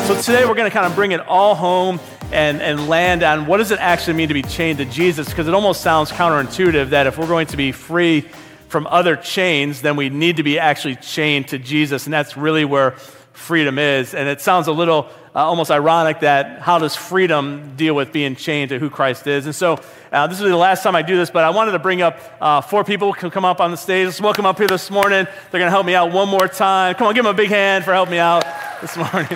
So today we're going to kind of bring it all home and land on what does it actually mean to be chained to Jesus, because it almost sounds counterintuitive that if we're going to be free from other chains, then we need to be actually chained to Jesus, and that's really where freedom is. And it sounds a little almost ironic that how does freedom deal with being chained to who Christ is? And so this will be the last time I do this, but I wanted to bring up 4 people who can come up on the stage. Let's welcome up here this morning. They're going to help me out one more time. Come on, give them a big hand for helping me out this morning.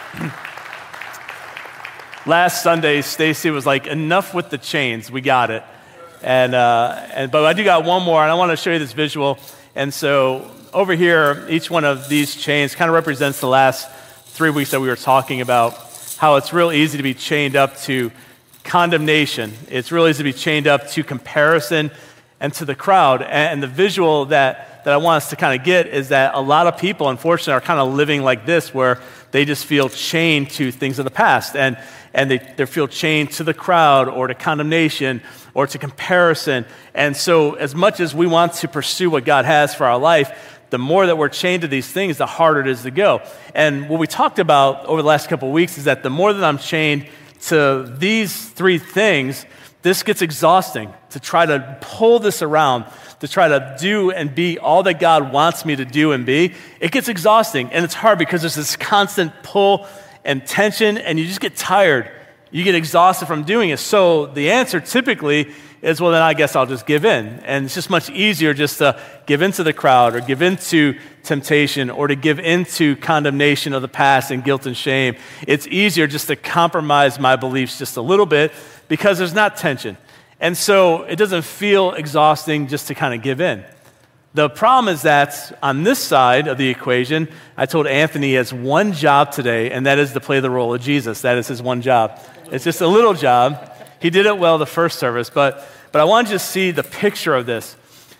Last Sunday, Stacy was like, enough with the chains. We got it. But I do got one more, and I want to show you this visual. And so over here, each one of these chains kind of represents the last 3 weeks that we were talking about, how it's real easy to be chained up to condemnation. It's real easy to be chained up to comparison and to the crowd. And the visual that I want us to kind of get is that a lot of people, unfortunately, are kind of living like this, where they just feel chained to things of the past. And they feel chained to the crowd or to condemnation or to comparison. And so as much as we want to pursue what God has for our life, the more that we're chained to these things, the harder it is to go. And what we talked about over the last couple of weeks is that the more that I'm chained to these 3 things, this gets exhausting to try to pull this around, to try to do and be all that God wants me to do and be. It gets exhausting, and it's hard because there's this constant pull and tension, and you just get tired. You get exhausted from doing it. So the answer typically is, well, then I guess I'll just give in. And it's just much easier just to give into the crowd or give into temptation or to give into condemnation of the past and guilt and shame. It's easier just to compromise my beliefs just a little bit because there's not tension. And so it doesn't feel exhausting just to kind of give in. The problem is that on this side of the equation, I told Anthony he has one job today, and that is to play the role of Jesus. That is his one job. It's just a little job. He did it well the first service, but I want you to see the picture of this.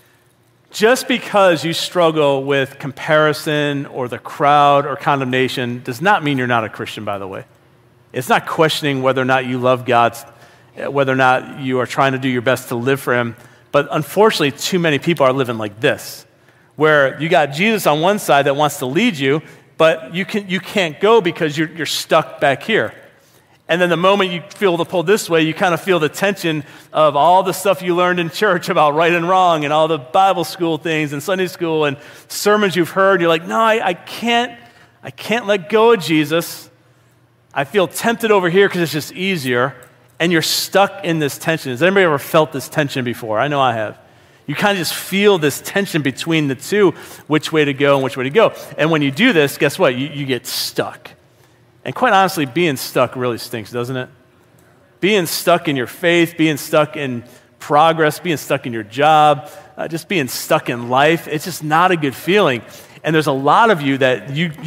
Just because you struggle with comparison or the crowd or condemnation does not mean you're not a Christian, by the way. It's not questioning whether or not you love God, whether or not you are trying to do your best to live for Him. But unfortunately, too many people are living like this, where you got Jesus on one side that wants to lead you, but you can't go because you're stuck back here. And then the moment you feel the pull this way, you kind of feel the tension of all the stuff you learned in church about right and wrong and all the Bible school things and Sunday school and sermons you've heard. You're like, no, I can't let go of Jesus. I feel tempted over here because it's just easier. And you're stuck in this tension. Has anybody ever felt this tension before? I know I have. You kind of just feel this tension between the two, which way to go and which way to go. And when you do this, guess what? You get stuck. And quite honestly, being stuck really stinks, doesn't it? Being stuck in your faith, being stuck in progress, being stuck in your job, just being stuck in life, it's just not a good feeling. And there's a lot of you that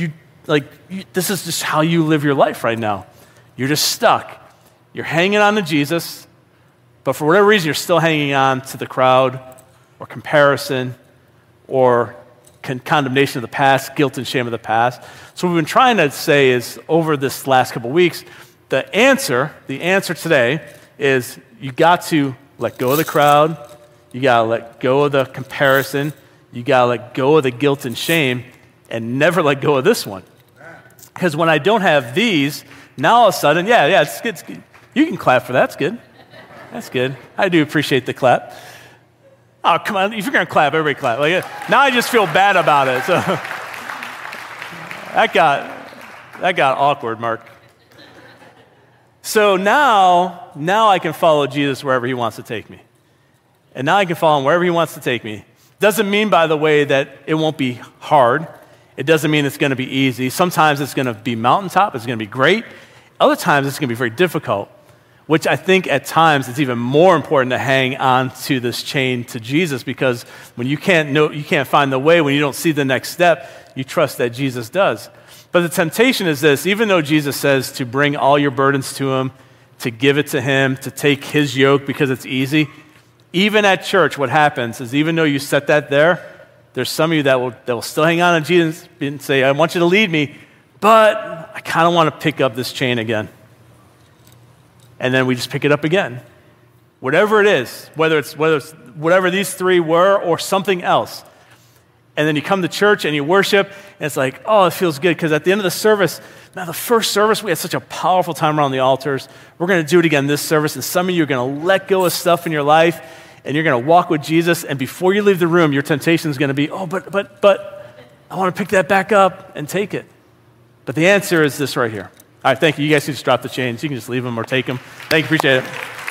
this is just how you live your life right now. You're just stuck. You're hanging on to Jesus, but for whatever reason, you're still hanging on to the crowd or comparison or condemnation of the past, guilt and shame of the past. So what we've been trying to say is, over this last couple of weeks, the answer today is you got to let go of the crowd, you got to let go of the comparison, you got to let go of the guilt and shame, and never let go of this one. Because when I don't have these, now all of a sudden, it's good. You can clap for that. That's good. That's good. I do appreciate the clap. Oh, come on. If you're going to clap, everybody clap. Now I just feel bad about it. So that got awkward, Mark. So now I can follow Jesus wherever He wants to take me. And now I can follow Him wherever He wants to take me. Doesn't mean, by the way, that it won't be hard. It doesn't mean it's going to be easy. Sometimes it's going to be mountaintop. It's going to be great. Other times it's going to be very difficult, which I think at times it's even more important to hang on to this chain to Jesus, because when you can't find the way, when you don't see the next step, you trust that Jesus does. But the temptation is this: even though Jesus says to bring all your burdens to Him, to give it to Him, to take His yoke because it's easy, even at church, what happens is, even though you set that there's some of you that will still hang on to Jesus and say, I want you to lead me, but I kind of want to pick up this chain again. And then we just pick it up again. Whatever it is, whether it's whatever these 3 were or something else, And then you come to church and you worship, and it's like, oh, it feels good, because at the end of the service, now the first service, we had such a powerful time around the altars. We're going to do it again this service, and some of you are going to let go of stuff in your life, and you're going to walk with Jesus, and before you leave the room, your temptation is going to be, oh, but I want to pick that back up and take it. But the answer is this right here. All right, thank you. You guys can just drop the chains. You can just leave them or take them. Thank you, appreciate it.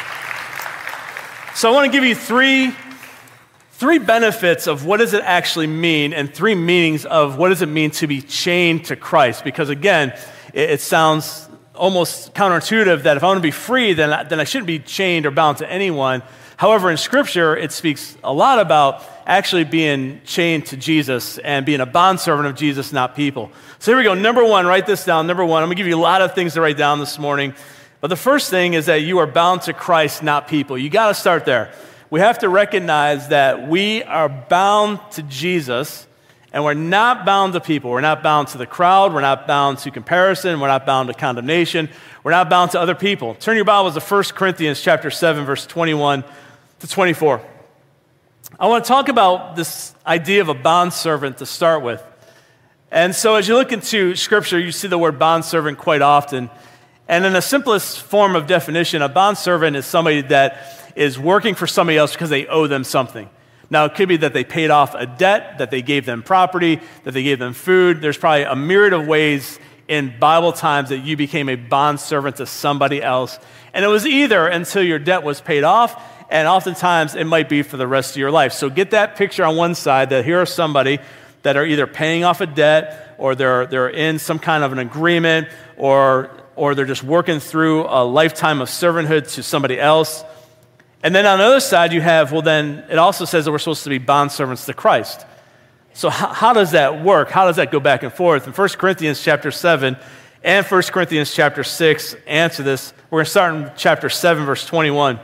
So I want to give you three benefits of what does it actually mean, and three meanings of what does it mean to be chained to Christ. Because again, it sounds almost counterintuitive that if I want to be free, then I shouldn't be chained or bound to anyone. However, in Scripture, it speaks a lot about actually being chained to Jesus and being a bondservant of Jesus, not people. So here we go. Number one, write this down. Number one, I'm going to give you a lot of things to write down this morning. But the first thing is that you are bound to Christ, not people. You got to start there. We have to recognize that we are bound to Jesus, and we're not bound to people. We're not bound to the crowd. We're not bound to comparison. We're not bound to condemnation. We're not bound to other people. Turn your Bibles to 1 Corinthians chapter 7, verse 21 to 24. I want to talk about this idea of a bondservant to start with. And so as you look into Scripture, you see the word bondservant quite often. And in the simplest form of definition, a bondservant is somebody that is working for somebody else because they owe them something. Now, it could be that they paid off a debt, that they gave them property, that they gave them food. There's probably a myriad of ways in Bible times that you became a bondservant to somebody else. And it was either until your debt was paid off, and oftentimes it might be for the rest of your life. So get that picture on one side, that here are somebody that are either paying off a debt, or they're in some kind of an agreement, or they're just working through a lifetime of servanthood to somebody else. And then on the other side, you have, well, then it also says that we're supposed to be bondservants to Christ. So how does that work? How does that go back and forth? In 1 Corinthians chapter 7 and 1 Corinthians chapter 6 answer this. We're going to start in chapter 7, verse 21.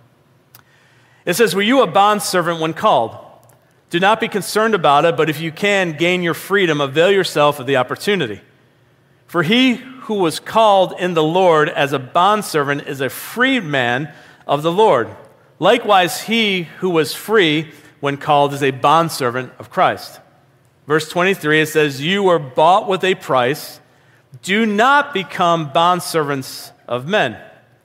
It says, were you a bondservant when called? Do not be concerned about it, but if you can gain your freedom, avail yourself of the opportunity. For he who was called in the Lord as a bondservant is a freedman of the Lord. Likewise, he who was free when called is a bondservant of Christ. Verse 23, it says, you were bought with a price. Do not become bondservants of men.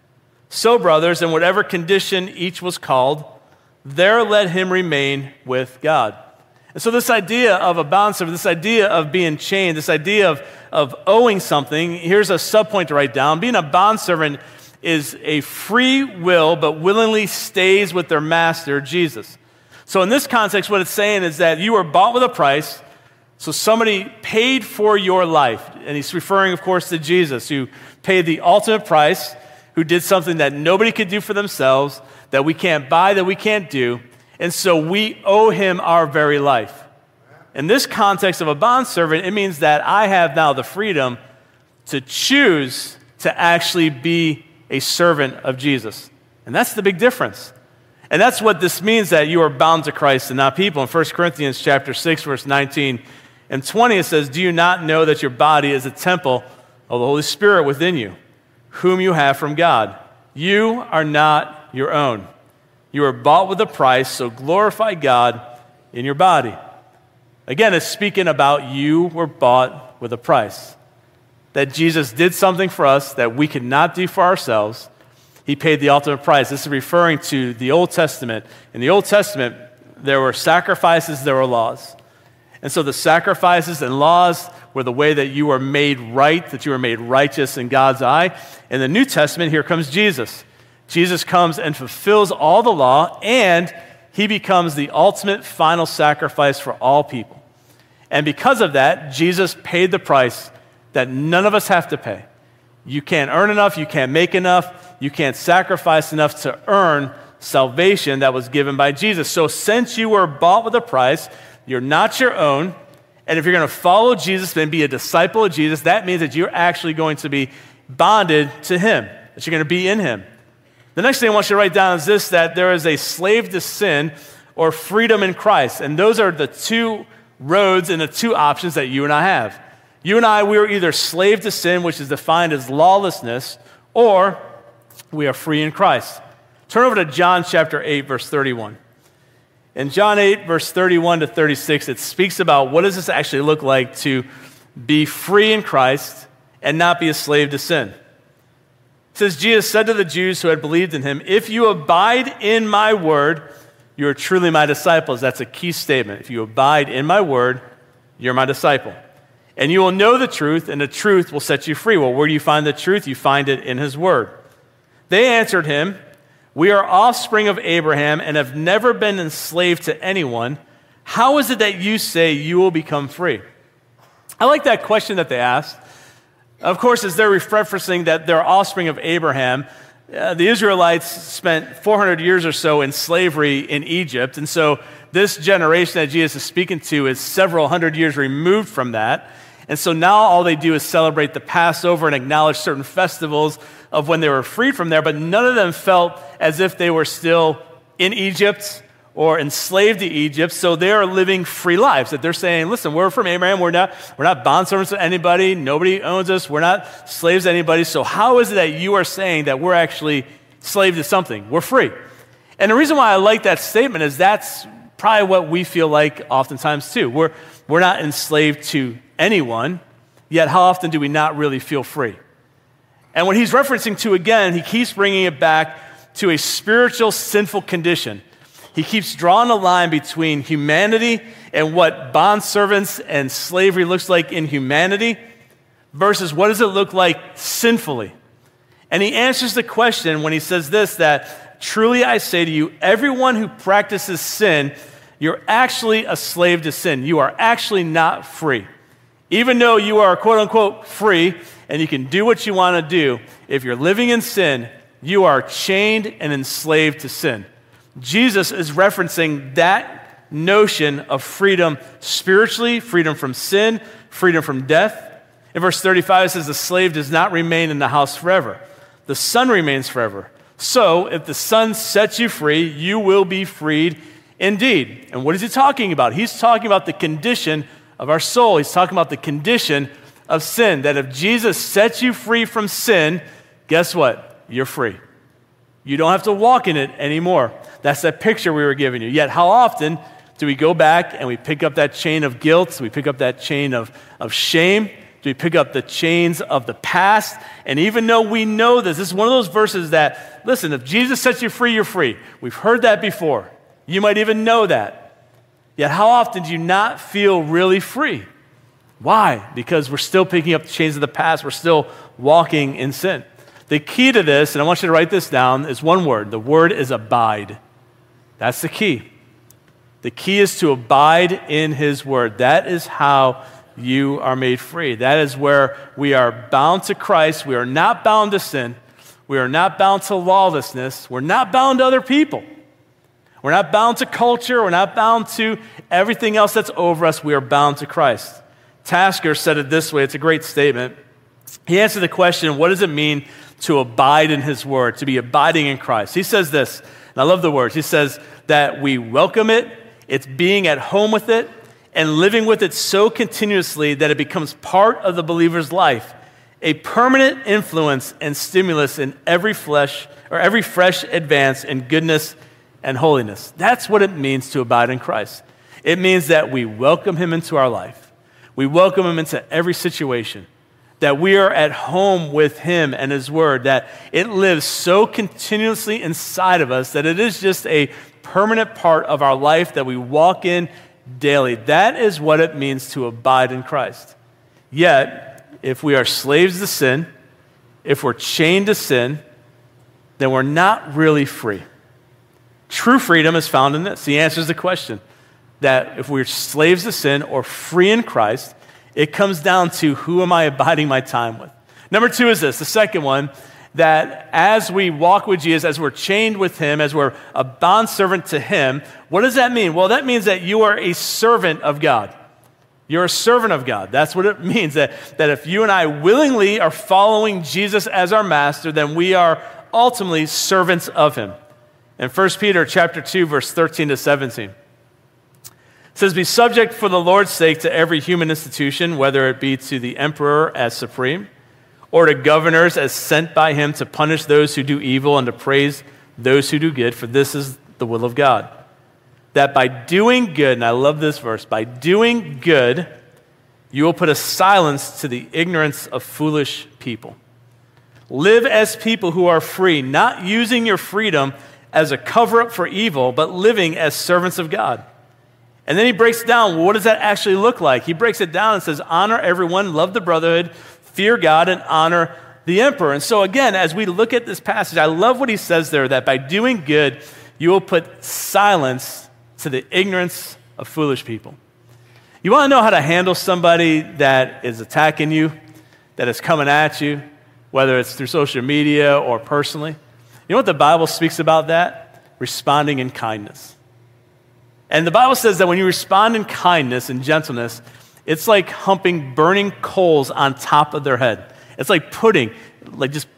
So, brothers, in whatever condition each was called, there let him remain with God. And so this idea of a bondservant, this idea of being chained, this idea of owing something, here's a subpoint to write down. Being a bondservant is a free will, but willingly stays with their master, Jesus. So in this context, what it's saying is that you were bought with a price, so somebody paid for your life. And he's referring, of course, to Jesus, who paid the ultimate price, who did something that nobody could do for themselves, that we can't buy, that we can't do. And so we owe him our very life. In this context of a bondservant, it means that I have now the freedom to choose to actually be a servant of Jesus. And that's the big difference. And that's what this means, that you are bound to Christ and not people. In 1 Corinthians chapter 6, verse 19 and 20, it says, do you not know that your body is a temple of the Holy Spirit within you, whom you have from God? You are not your own. You are bought with a price, so glorify God in your body. Again, it's speaking about you were bought with a price. That Jesus did something for us that we could not do for ourselves. He paid the ultimate price. This is referring to the Old Testament. In the Old Testament, there were sacrifices, there were laws. And so the sacrifices and laws were the way that you were made right, that you were made righteous in God's eye. In the New Testament, here comes Jesus. Jesus comes and fulfills all the law, and he becomes the ultimate final sacrifice for all people. And because of that, Jesus paid the price that none of us have to pay. You can't earn enough, you can't make enough, you can't sacrifice enough to earn salvation that was given by Jesus. So since you were bought with a price, you're not your own, and if you're going to follow Jesus and be a disciple of Jesus, that means that you're actually going to be bonded to him, that you're going to be in him. The next thing I want you to write down is this, that there is a slave to sin or freedom in Christ. And those are the two roads and the two options that you and I have. You and I, we are either slave to sin, which is defined as lawlessness, or we are free in Christ. Turn over to John chapter 8, verse 31. In John 8, verse 31 to 36, it speaks about what does this actually look like to be free in Christ and not be a slave to sin. It says, Jesus said to the Jews who had believed in him, "If you abide in my word, you are truly my disciples." That's a key statement. If you abide in my word, you're my disciple. "And you will know the truth, and the truth will set you free." Well, where do you find the truth? You find it in his word. They answered him, "We are offspring of Abraham and have never been enslaved to anyone. How is it that you say you will become free?" I like that question that they asked. Of course, as they're referencing that they're offspring of Abraham, the Israelites spent 400 years or so in slavery in Egypt. And so this generation that Jesus is speaking to is several hundred years removed from that. And so now all they do is celebrate the Passover and acknowledge certain festivals of when they were freed from there, but none of them felt as if they were still in Egypt or enslaved to Egypt, so they are living free lives. That they're saying, listen, we're from Abraham, we're not bondservants to anybody, nobody owns us, we're not slaves to anybody, so how is it that you are saying that we're actually slaves to something? We're free. And the reason why I like that statement is that's probably what we feel like oftentimes too. We're not enslaved to anyone, yet how often do we not really feel free? And what he's referencing to again, he keeps bringing it back to a spiritual sinful condition. He keeps drawing a line between humanity and what bondservants and slavery looks like in humanity versus what does it look like sinfully. And he answers the question when he says this, that truly I say to you, everyone who practices sin, you're actually a slave to sin. You are actually not free. Even though you are quote unquote free and you can do what you want to do, if you're living in sin, you are chained and enslaved to sin. Jesus is referencing that notion of freedom spiritually, freedom from sin, freedom from death. In verse 35, it says, "The slave does not remain in the house forever. The Son remains forever. So if the Son sets you free, you will be freed indeed." And what is he talking about? He's talking about the condition of our soul. He's talking about the condition of sin, that if Jesus sets you free from sin, guess what? You're free. You don't have to walk in it anymore. That's that picture we were giving you. Yet how often do we go back and we pick up that chain of guilt? Do we pick up that chain of shame? Do we pick up the chains of the past? And even though we know this is one of those verses that, listen, if Jesus sets you free, you're free. We've heard that before. You might even know that. Yet how often do you not feel really free? Why? Because we're still picking up the chains of the past. We're still walking in sin. The key to this, and I want you to write this down, is one word. The word is abide. That's the key. The key is to abide in his word. That is how you are made free. That is where we are bound to Christ. We are not bound to sin. We are not bound to lawlessness. We're not bound to other people. We're not bound to culture. We're not bound to everything else that's over us. We are bound to Christ. Tasker said it this way. It's a great statement. He answered the question, what does it mean to abide in his word, to be abiding in Christ? He says this, and I love the words. He says that we welcome it, it's being at home with it, and living with it so continuously that it becomes part of the believer's life, a permanent influence and stimulus in every fresh advance in goodness and holiness. That's what it means to abide in Christ. It means that we welcome him into our life. We welcome him into every situation. That we are at home with him and his word, that it lives so continuously inside of us that it is just a permanent part of our life that we walk in daily. That is what it means to abide in Christ. Yet, if we are slaves to sin, if we're chained to sin, then we're not really free. True freedom is found in this. He answers the question that if we're slaves to sin or free in Christ, it comes down to who am I abiding my time with? Number two is this, the second one, that as we walk with Jesus, as we're chained with him, as we're a bondservant to him, what does that mean? Well, that means that you are a servant of God. You're a servant of God. That's what it means, that if you and I willingly are following Jesus as our master, then we are ultimately servants of him. In 1 Peter chapter 2, verse 13 to 17, it says, "Be subject for the Lord's sake to every human institution, whether it be to the emperor as supreme, or to governors as sent by him to punish those who do evil and to praise those who do good, for this is the will of God. that by doing good, and I love this verse, by doing good, you will put a silence to the ignorance of foolish people. Live as people who are free, not using your freedom as a cover-up for evil, but living as servants of God. And then he breaks down, well, what does that actually look like? He breaks it down and says, honor everyone, love the brotherhood, fear God, and honor the emperor. And so again, as we look at this passage, I love what he says there, that by doing good, you will put silence to the ignorance of foolish people. You want to know how to handle somebody that is attacking you, that is coming at you, whether it's through social media or personally? You know what the Bible speaks about that? Responding in kindness. And the Bible says that when you respond in kindness and gentleness, it's like humping burning coals on top of their head. It's like putting, like just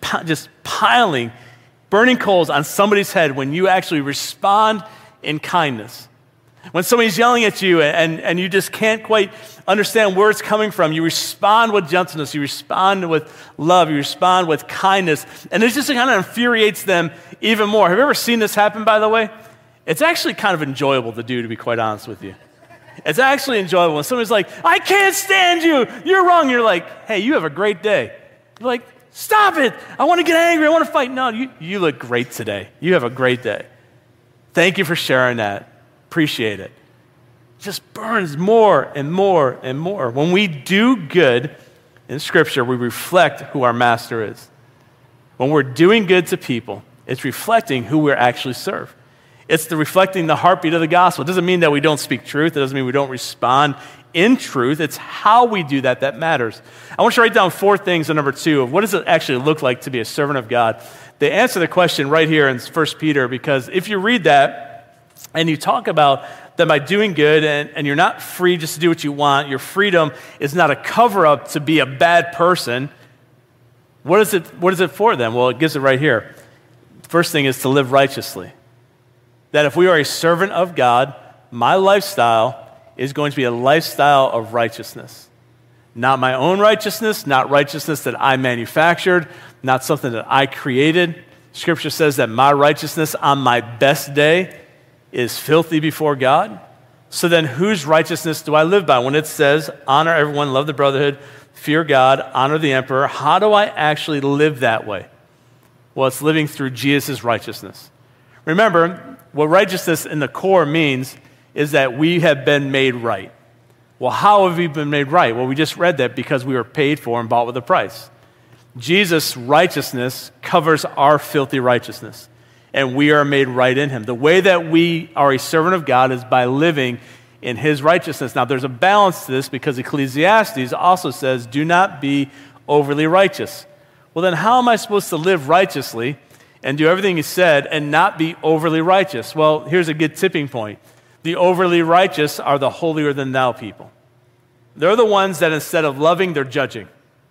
piling burning coals on somebody's head when you actually respond in kindness. When somebody's yelling at you and you just can't quite understand where it's coming from, you respond with gentleness, you respond with love, you respond with kindness, and it just kind of infuriates them even more. Have you ever seen this happen, by the way? It's actually kind of enjoyable to do, to be quite honest with you. It's actually enjoyable when somebody's like, I can't stand you, you're wrong. You're like, hey, you have a great day. You're like, stop it, I want to get angry, I want to fight. No, you look great today. You have a great day. Thank you for sharing that. Appreciate it. It just burns more and more and more. When we do good in Scripture, we reflect who our master is. When we're doing good to people, it's reflecting who we're actually serve. It's reflecting the heartbeat of the gospel. It doesn't mean that we don't speak truth. It doesn't mean we don't respond in truth. It's how we do that that matters. I want you to write down 4 things on number 2 of what does it actually look like to be a servant of God. They answer the question right here in 1 Peter, because if you read that and you talk about that by doing good and you're not free just to do what you want, your freedom is not a cover-up to be a bad person, what is it for then? Well, it gives it right here. First thing is to live righteously. That if we are a servant of God, my lifestyle is going to be a lifestyle of righteousness. Not my own righteousness, not righteousness that I manufactured, not something that I created. Scripture says that my righteousness on my best day is filthy before God. So then whose righteousness do I live by? When it says, honor everyone, love the brotherhood, fear God, honor the emperor, how do I actually live that way? Well, it's living through Jesus' righteousness. Remember, what righteousness in the core means is that we have been made right. Well, how have we been made right? Well, we just read that because we were paid for and bought with a price. Jesus' righteousness covers our filthy righteousness, and we are made right in him. The way that we are a servant of God is by living in his righteousness. Now, there's a balance to this because Ecclesiastes also says, do not be overly righteous. Well, then how am I supposed to live righteously and do everything he said and not be overly righteous? Well, here's a good tipping point. The overly righteous are the holier-than-thou people. They're the ones that instead of loving, they're judging.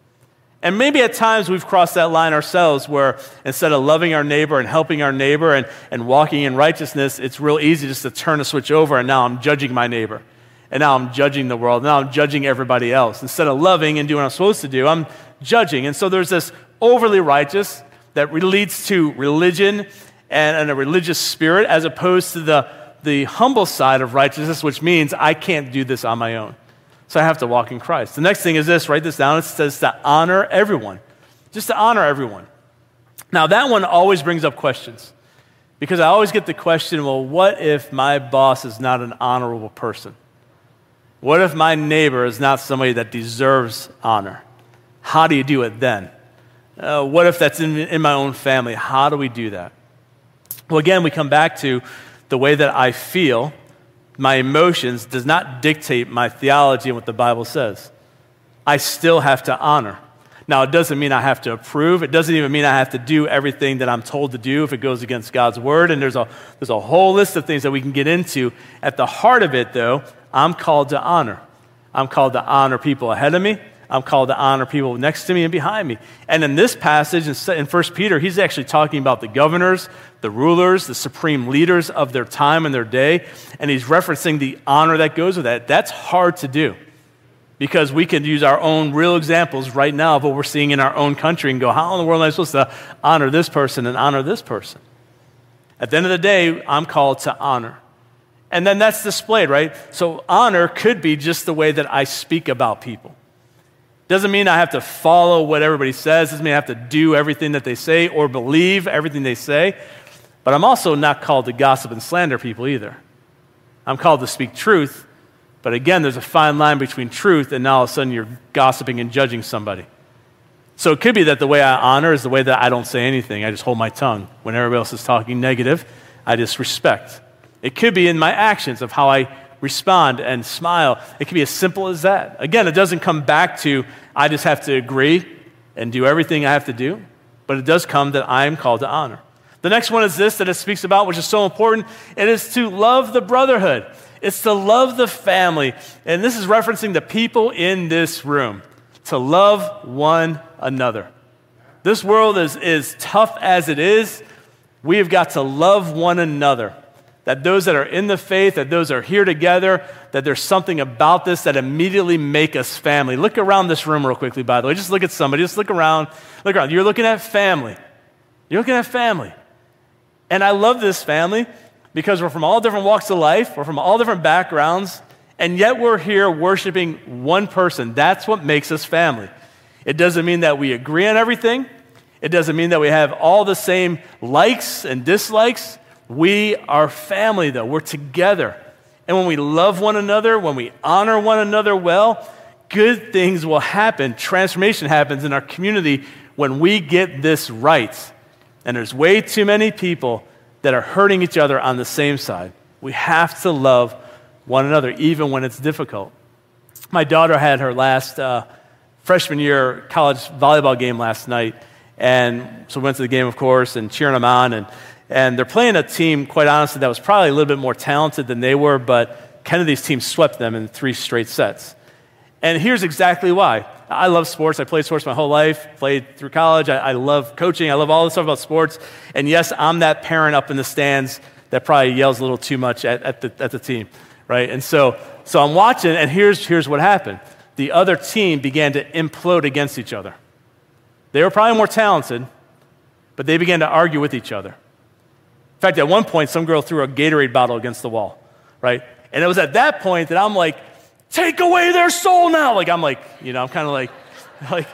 And maybe at times we've crossed that line ourselves where instead of loving our neighbor and helping our neighbor and walking in righteousness, it's real easy just to turn a switch over and now I'm judging my neighbor. And now I'm judging the world. Now I'm judging everybody else. Instead of loving and doing what I'm supposed to do, I'm judging. And so there's this overly righteous that leads to religion and a religious spirit as opposed to the humble side of righteousness, which means I can't do this on my own. So I have to walk in Christ. The next thing is this, write this down. It says to honor everyone. Just to honor everyone. Now that one always brings up questions because I always get the question, well, what if my boss is not an honorable person? What if my neighbor is not somebody that deserves honor? How do you do it then? What if that's in my own family? How do we do that? Well, again, we come back to the way that I feel, my emotions, does not dictate my theology and what the Bible says. I still have to honor. Now, it doesn't mean I have to approve. It doesn't even mean I have to do everything that I'm told to do if it goes against God's word. And there's a whole list of things that we can get into. At the heart of it, though, I'm called to honor. I'm called to honor people ahead of me. I'm called to honor people next to me and behind me. And in this passage, in 1 Peter, he's actually talking about the governors, the rulers, the supreme leaders of their time and their day. And he's referencing the honor that goes with that. That's hard to do because we can use our own real examples right now of what we're seeing in our own country and go, how in the world am I supposed to honor this person and honor this person? At the end of the day, I'm called to honor. And then that's displayed, right? So honor could be just the way that I speak about people. Doesn't mean I have to follow what everybody says. Doesn't mean I have to do everything that they say or believe everything they say. But I'm also not called to gossip and slander people either. I'm called to speak truth. But again, there's a fine line between truth and now all of a sudden you're gossiping and judging somebody. So it could be that the way I honor is the way that I don't say anything. I just hold my tongue. When everybody else is talking negative, I just respect. It could be in my actions of how I respond and smile. It could be as simple as that. Again, it doesn't come back to I just have to agree and do everything I have to do, but it does come that I am called to honor. The next one is this that it speaks about, which is so important. It is to love the brotherhood. It's to love the family. And this is referencing the people in this room. To love one another. This world is tough as it is. We have got to love one another. That those that are in the faith, that those that are here together, that there's something about this that immediately make us family. Look around this room real quickly, by the way. Just look at somebody. Just look around. Look around. You're looking at family. You're looking at family. And I love this family because we're from all different walks of life. We're from all different backgrounds. And yet we're here worshiping one person. That's what makes us family. It doesn't mean that we agree on everything. It doesn't mean that we have all the same likes and dislikes. We are family, though. We're together. And when we love one another, when we honor one another well, good things will happen. Transformation happens in our community when we get this right. And there's way too many people that are hurting each other on the same side. We have to love one another, even when it's difficult. My daughter had her last freshman year college volleyball game last night. And so we went to the game, of course, and cheering them on. And they're playing a team, quite honestly, that was probably a little bit more talented than they were, but Kennedy's team swept them in 3 straight sets. And here's exactly why. I love sports. I played sports my whole life, played through college. I love coaching. I love all this stuff about sports. And yes, I'm that parent up in the stands that probably yells a little too much at the team, right? And so I'm watching, and here's what happened. The other team began to implode against each other. They were probably more talented, but they began to argue with each other. In fact, at one point, some girl threw a Gatorade bottle against the wall, right? And it was at that point that I'm like, take away their soul now. I'm kind of like,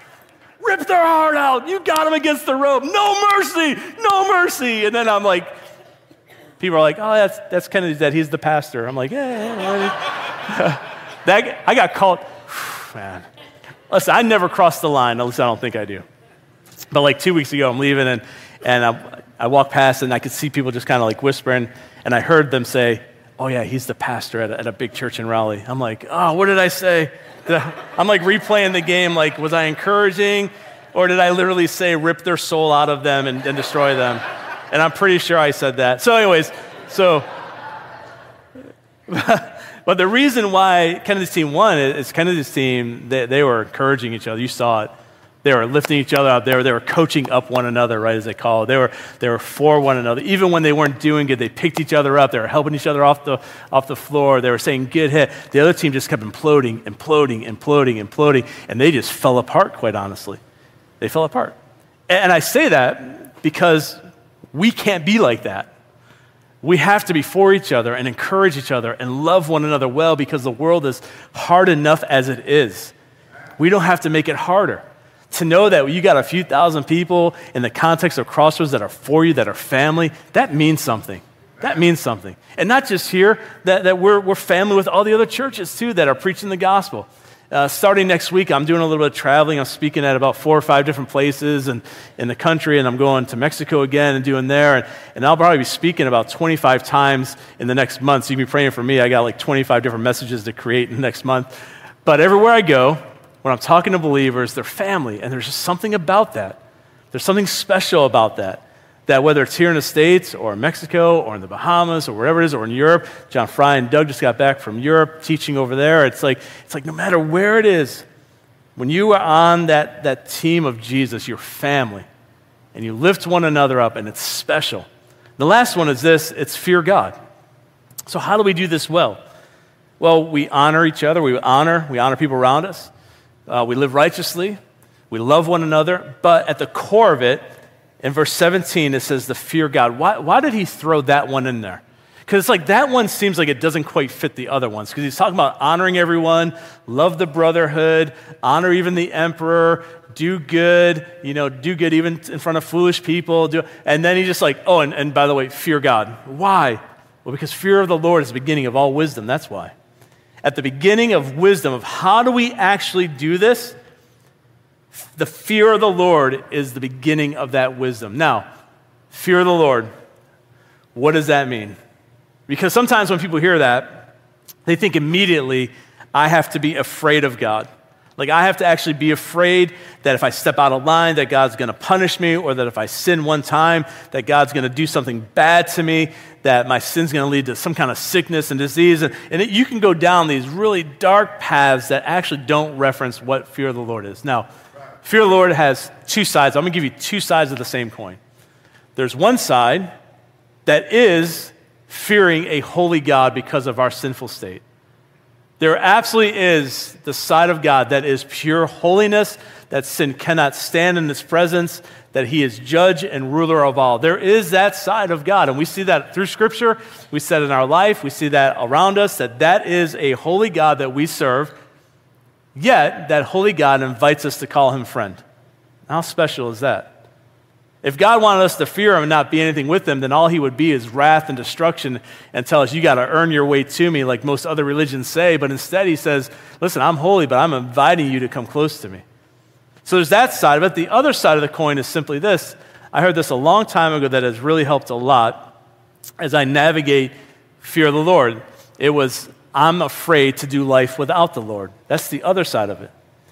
rip their heart out. You got them against the rope. No mercy, no mercy. And then I'm like, people are like, oh, that's Kennedy's dad. He's the pastor. I'm like, yeah. I got called, man. Listen, I never crossed the line. At least I don't think I do. But like 2 weeks ago, I'm leaving, and I walked past, and I could see people just kind of like whispering, and I heard them say, oh yeah, he's the pastor at a big church in Raleigh. I'm like, oh, what did I say? I'm like replaying the game, like, was I encouraging, or did I literally say rip their soul out of them and destroy them? And I'm pretty sure I said that. So anyways, but the reason why Kennedy's team won is Kennedy's team, they were encouraging each other. You saw it. They were lifting each other up. They were coaching up one another, right, as they call it. They were for one another. Even when they weren't doing good, they picked each other up. They were helping each other off the floor. They were saying, good hit. The other team just kept imploding, and they just fell apart, quite honestly. They fell apart. And I say that because we can't be like that. We have to be for each other and encourage each other and love one another well because the world is hard enough as it is. We don't have to make it harder. To know that you got a few thousand people in the context of Crossroads that are for you, that are family, that means something. That means something. And not just here, that we're family with all the other churches too that are preaching the gospel. Starting next week, I'm doing a little bit of traveling. I'm speaking at about 4 or 5 different places in the country, and I'm going to Mexico again and doing there. And I'll probably be speaking about 25 times in the next month. So you can be praying for me. I got like 25 different messages to create in the next month. But everywhere I go, when I'm talking to believers, they're family, and there's just something about that. There's something special about that whether it's here in the States or Mexico or in the Bahamas or wherever it is or in Europe, John Fry and Doug just got back from Europe teaching over there. It's like no matter where it is, when you are on that team of Jesus, you're family, and you lift one another up, and it's special. The last one is this, it's fear God. So how do we do this well? Well, we honor each other. We honor people around us. We live righteously. We love one another. But at the core of it, in verse 17, it says the fear God. Why did he throw that one in there? Because it's like that one seems like it doesn't quite fit the other ones. Because he's talking about honoring everyone, love the brotherhood, honor even the emperor, do good even in front of foolish people. And then he's just like, oh, and by the way, fear God. Why? Well, because fear of the Lord is the beginning of all wisdom. That's why. At the beginning of wisdom, of how do we actually do this, the fear of the Lord is the beginning of that wisdom. Now, fear of the Lord, what does that mean? Because sometimes when people hear that, they think immediately, I have to be afraid of God. Like I have to actually be afraid that if I step out of line, that God's going to punish me, or that if I sin one time, that God's going to do something bad to me, that my sin's going to lead to some kind of sickness and disease. You can go down these really dark paths that actually don't reference what fear of the Lord is. Now, fear of the Lord has two sides. I'm going to give you two sides of the same coin. There's one side that is fearing a holy God because of our sinful state. There absolutely is the side of God that is pure holiness, that sin cannot stand in his presence, that he is judge and ruler of all. There is that side of God, and we see that through Scripture. We see that in our life. We see that around us, that is a holy God that we serve, yet that holy God invites us to call him friend. How special is that? If God wanted us to fear him and not be anything with him, then all he would be is wrath and destruction and tell us, you got to earn your way to me like most other religions say. But instead he says, listen, I'm holy, but I'm inviting you to come close to me. So there's that side of it. The other side of the coin is simply this. I heard this a long time ago that has really helped a lot as I navigate fear of the Lord. It was, I'm afraid to do life without the Lord. That's the other side of it.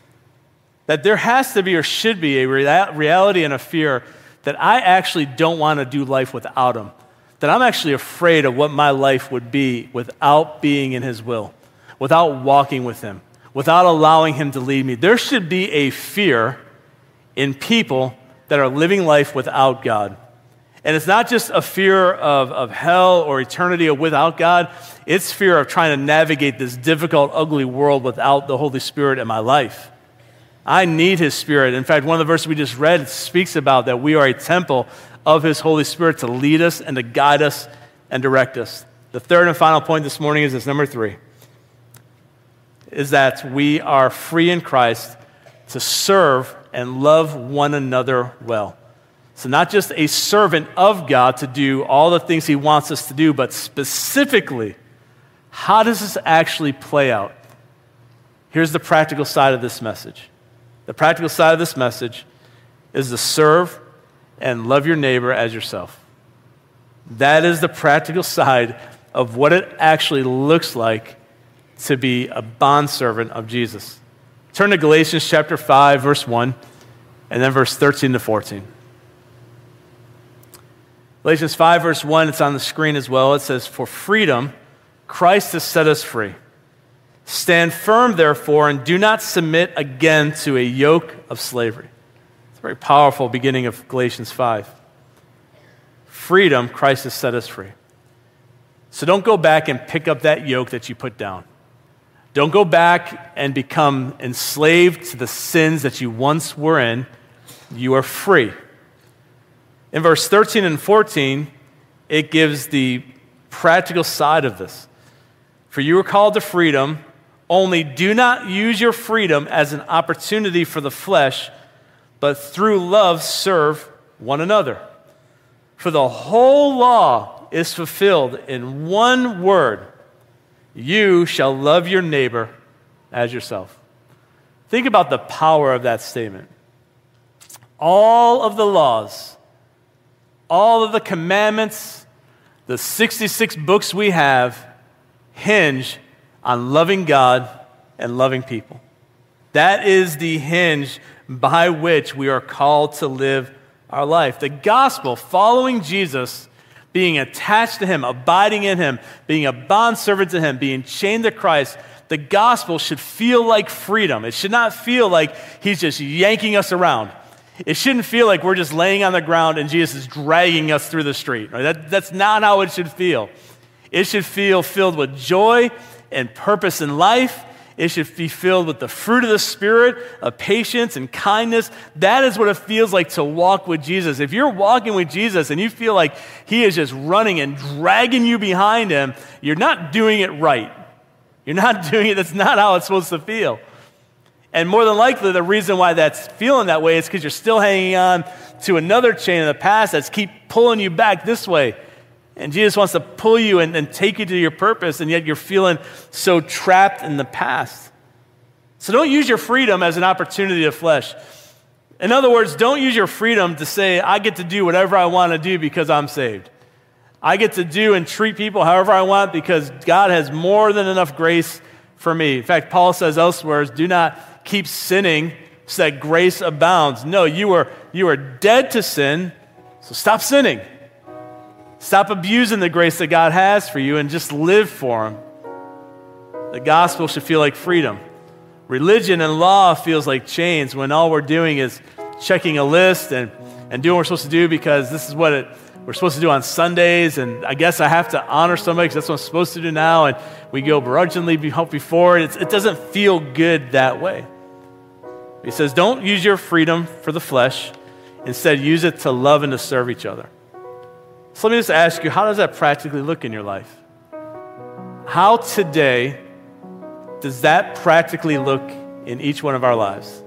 That there has to be or should be a reality and a fear that I actually don't want to do life without him. That I'm actually afraid of what my life would be without being in his will, without walking with him, without allowing him to lead me. There should be a fear in people that are living life without God. And it's not just a fear of hell or eternity or without God. It's fear of trying to navigate this difficult, ugly world without the Holy Spirit in my life. I need his Spirit. In fact, one of the verses we just read speaks about that we are a temple of his Holy Spirit to lead us and to guide us and direct us. The third and final point this morning is this, number 3, is that we are free in Christ to serve and love one another well. So not just a servant of God to do all the things he wants us to do, but specifically, how does this actually play out? Here's the practical side of this message. The practical side of this message is to serve and love your neighbor as yourself. That is the practical side of what it actually looks like to be a bondservant of Jesus. Turn to Galatians chapter 5, verse 1, and then verse 13 to 14. Galatians 5, verse 1, it's on the screen as well. It says, "For freedom, Christ has set us free. Stand firm, therefore, and do not submit again to a yoke of slavery." It's a very powerful beginning of Galatians 5. Freedom, Christ has set us free. So don't go back and pick up that yoke that you put down. Don't go back and become enslaved to the sins that you once were in. You are free. In verse 13 and 14, it gives the practical side of this. "For you are called to freedom, only do not use your freedom as an opportunity for the flesh, but through love serve one another. For the whole law is fulfilled in one word: you shall love your neighbor as yourself." Think about the power of that statement. All of the laws, all of the commandments, the 66 books we have hinge on loving God and loving people. That is the hinge by which we are called to live our life. The gospel, following Jesus, being attached to him, abiding in him, being a bondservant to him, being chained to Christ, the gospel should feel like freedom. It should not feel like he's just yanking us around. It shouldn't feel like we're just laying on the ground and Jesus is dragging us through the street. Right? That's not how it should feel. It should feel filled with joy and purpose in life. It should be filled with the fruit of the Spirit, of patience and kindness. That is what it feels like to walk with Jesus. If you're walking with Jesus and you feel like he is just running and dragging you behind him, you're not doing it right. You're not doing it. That's not how it's supposed to feel. And more than likely, the reason why that's feeling that way is because you're still hanging on to another chain of the past that's keep pulling you back this way. And Jesus wants to pull you and take you to your purpose, and yet you're feeling so trapped in the past. So don't use your freedom as an opportunity of flesh. In other words, don't use your freedom to say, I get to do whatever I want to do because I'm saved. I get to do and treat people however I want because God has more than enough grace for me. In fact, Paul says elsewhere, do not keep sinning so that grace abounds. No, you are dead to sin, so stop sinning. Stop abusing the grace that God has for you and just live for him. The gospel should feel like freedom. Religion and law feels like chains when all we're doing is checking a list and doing what we're supposed to do because this is what we're supposed to do on Sundays, and I guess I have to honor somebody because that's what I'm supposed to do now, and we go begrudgingly before it. It doesn't feel good that way. He says, don't use your freedom for the flesh. Instead, use it to love and to serve each other. So let me just ask you, how does that practically look in your life? How today does that practically look in each one of our lives?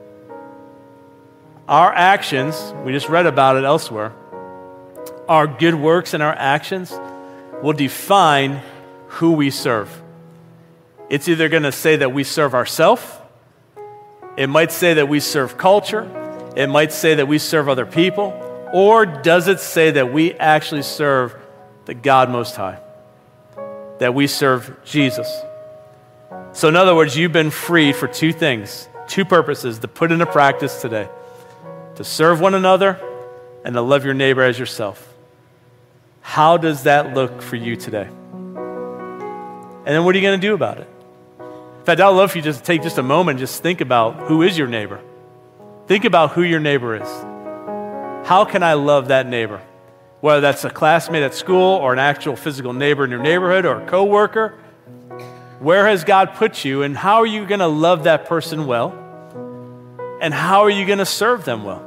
Our actions, we just read about it elsewhere, our good works and our actions will define who we serve. It's either going to say that we serve ourselves, it might say that we serve culture, it might say that we serve other people, or does it say that we actually serve the God Most High? That we serve Jesus? So in other words, you've been freed for two things, two purposes to put into practice today. To serve one another and to love your neighbor as yourself. How does that look for you today? And then what are you going to do about it? In fact, I'd love for you to just take just a moment and just think about who is your neighbor. Think about who your neighbor is. How can I love that neighbor? Whether that's a classmate at school or an actual physical neighbor in your neighborhood or a coworker. Where has God put you, and how are you going to love that person well? And how are you going to serve them well?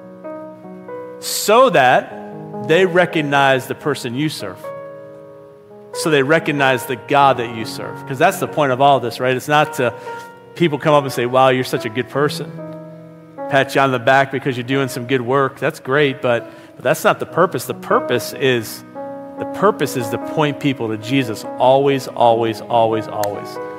So that they recognize the person you serve. So they recognize the God that you serve. Because that's the point of all this, right? It's not to people come up and say, wow, you're such a good person. Pat you on the back because you're doing some good work. That's great, but that's not the purpose. The purpose is to point people to Jesus always, always, always, always.